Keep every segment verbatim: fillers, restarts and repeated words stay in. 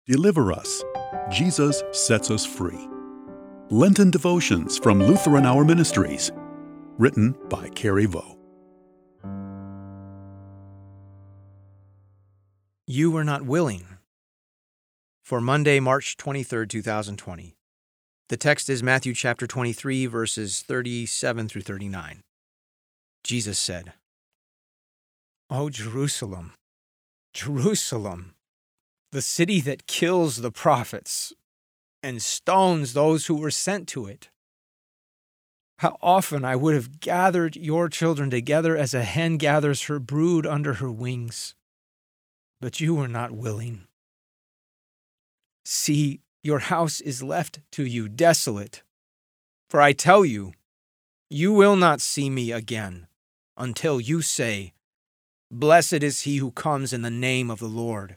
Deliver us. Jesus sets us free. Lenten Devotions from Lutheran Hour Ministries. Written by Carrie Vo. You were not willing. For Monday, March twenty-third, two thousand twenty. The text is Matthew chapter twenty-three, verses thirty-seven through thirty-nine. Jesus said, "O Jerusalem, Jerusalem, the city that kills the prophets and stones those who were sent to it. How often I would have gathered your children together as a hen gathers her brood under her wings, but you were not willing. See, your house is left to you desolate. For I tell you, you will not see me again until you say, 'Blessed is he who comes in the name of the Lord.'"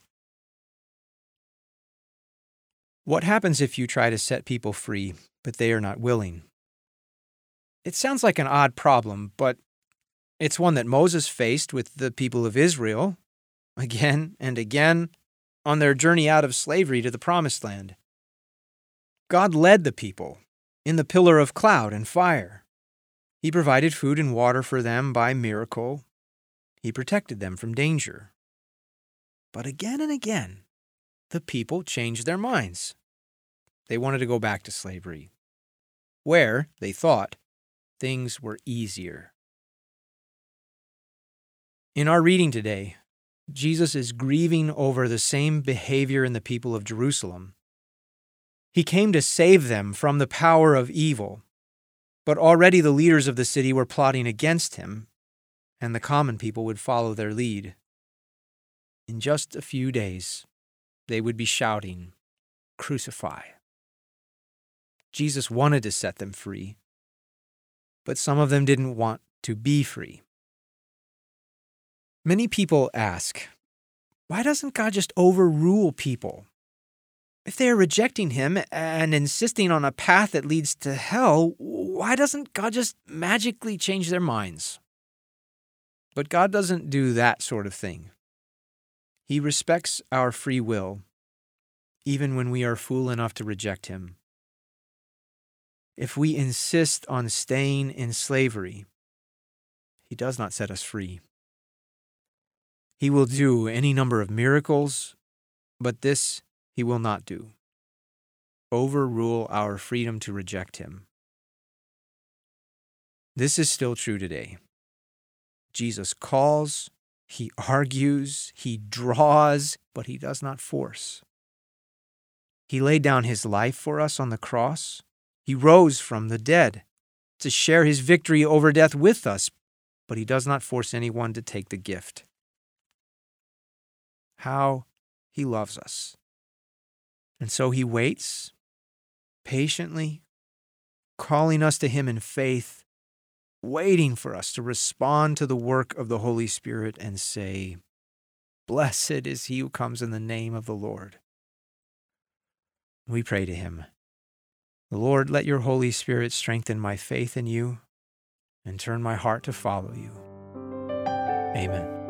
What happens if you try to set people free, but they are not willing? It sounds like an odd problem, but it's one that Moses faced with the people of Israel again and again on their journey out of slavery to the Promised Land. God led the people in the pillar of cloud and fire. He provided food and water for them by miracle. He protected them from danger. But again and again, the people changed their minds. They wanted to go back to slavery, where, they thought, things were easier. In our reading today, Jesus is grieving over the same behavior in the people of Jerusalem. He came to save them from the power of evil, but already the leaders of the city were plotting against him, and the common people would follow their lead. In just a few days, they would be shouting, "Crucify." Jesus wanted to set them free, but some of them didn't want to be free. Many people ask, why doesn't God just overrule people? If they are rejecting him and insisting on a path that leads to hell, why doesn't God just magically change their minds? But God doesn't do that sort of thing. He respects our free will, even when we are fool enough to reject him. If we insist on staying in slavery, he does not set us free. He will do any number of miracles, but this he will not do: overrule our freedom to reject him. This is still true today. Jesus calls, he argues, he draws, but he does not force. He laid down his life for us on the cross. He rose from the dead to share his victory over death with us, but he does not force anyone to take the gift. How he loves us. And so he waits, patiently, calling us to him in faith, waiting for us to respond to the work of the Holy Spirit and say, "Blessed is he who comes in the name of the Lord." We pray to him, "Lord, let your Holy Spirit strengthen my faith in you and turn my heart to follow you." Amen.